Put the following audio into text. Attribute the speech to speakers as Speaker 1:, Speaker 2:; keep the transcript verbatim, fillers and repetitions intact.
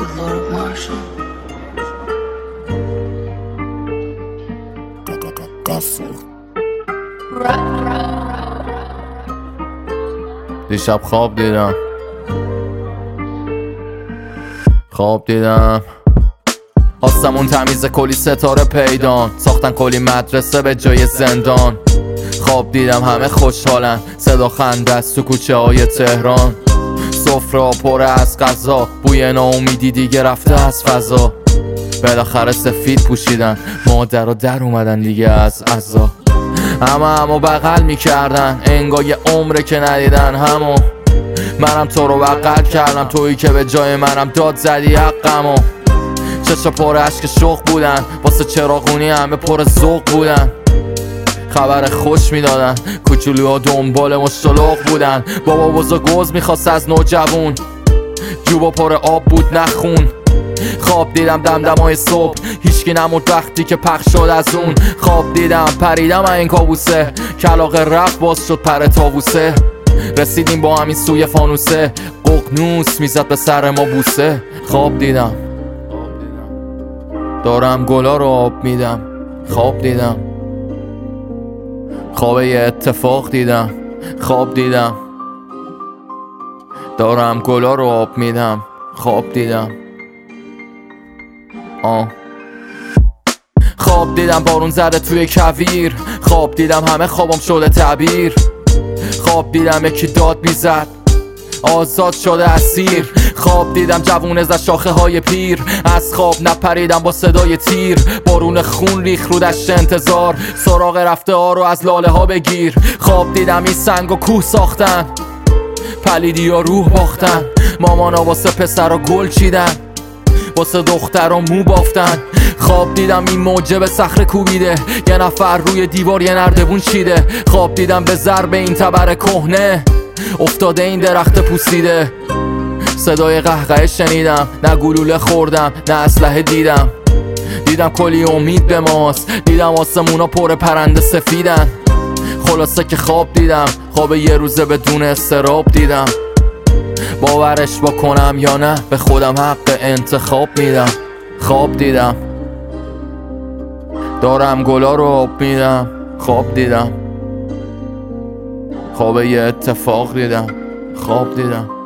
Speaker 1: Lord Marshall.
Speaker 2: دیشب خواب دیدم خواب دیدم آسمون تمیز، کلی ستاره پیدان، ساختن کلی مدرسه به جای زندان. خواب دیدم همه خوشحالن، صدا خنده است تو کوچه های تهران. سفره پر از غذا، بوی ناامیدی دیگه رفته از فضا. بالاخره سفید پوشیدن، مادر در اومدن دیگه از عزا. همه همو بغل میکردن، انگار یه عمره که ندیدن همو. منم تو رو بغل کردم، تویی که به جای منم داد زدی حقمو. چشا پر عشق شوق بودن، واسه چراغونی همه پر ذوق بودن. خبر خوش میدادن، کوچولوها دنبال مشتلق بودن. بابا بزرگ گوز میخواست از نوجوون، جوبا پر آب بود نخون. خواب دیدم دمدمای صبح، هیچکی نمود وقتی که پخش شد از اون. خواب دیدم پریدم این کابوسه، کلاغ رفت باز شد پر تابوسه. رسیدیم با همین سوی فانوسه، ققنوس میزد به سر ما بوسه. خواب دیدم دارم گلا رو آب میدم. خواب دیدم خواب یه اتفاق دیدم. خواب دیدم دارم گلا رو آب میدم. خواب دیدم آه خواب دیدم بارون زده توی کویر. خواب دیدم همه خوابم شده تعبیر. خواب دیدم یکی داد میزد، آزاد شده اسیر. خواب دیدم جوونه زد شاخه های پیر، از خواب نپریدم با صدای تیر. بارون خون ریخ رو دشت انتظار، سراغ رفته ها رو از لاله ها بگیر. خواب دیدم این سنگ و کوه ساختن، پلیدی ها روح باختن. مامانا واسه پسر و گل چیدن، واسه دختر و مو بافتن. خواب دیدم این موجه به صخره کوبیده، یه نفر روی دیوار یه نردبون چیده. خواب دیدم به ضرب این تبر کهنه افتاده این درخت پوسیده. صدای قهقه شنیدم، نه گلوله خوردم نه اسلحه دیدم. دیدم کلی امید به ماست، دیدم آسمونا پر پرنده سفیدن. خلاصه که خواب دیدم، خواب یه روزه بدون استراب دیدم. باورش بکنم یا نه، به خودم حق انتخاب میدم. خواب دیدم دارم گلا رو آب میدم. خواب دیدم خواب یه اتفاق دیدم. خواب دیدم